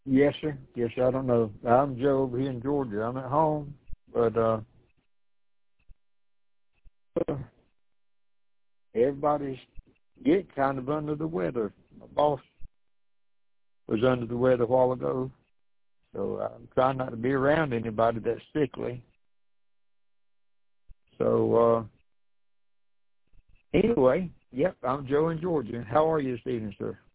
Yes, sir. Yes, sir. I don't know. I'm Joe over here in Georgia. I'm at home, but everybody's getting kind of under the weather. My boss was under the weather a while ago, so I'm trying not to be around anybody that's sickly. So anyway, yep, I'm Joe in Georgia. How are you this evening, sir?